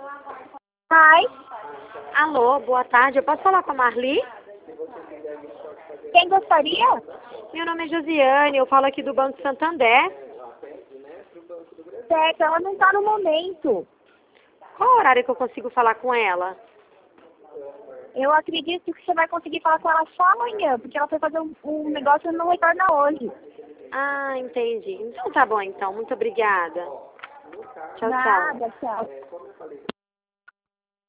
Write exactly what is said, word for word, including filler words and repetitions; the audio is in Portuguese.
Ai, Alô, boa tarde. Eu posso falar com a Marli? quem gostaria? Meu nome é Josiane, eu falo aqui do Banco Santander. Certo, ela não tá no momento. Qual o horário que eu consigo falar com ela? Eu acredito que você vai conseguir falar com ela só amanhã, porque ela foi fazer um, um negócio e não retorna hoje. Ah, entendi. Então tá bom, então. Muito obrigada. Tchau, tchau. Nada, tchau.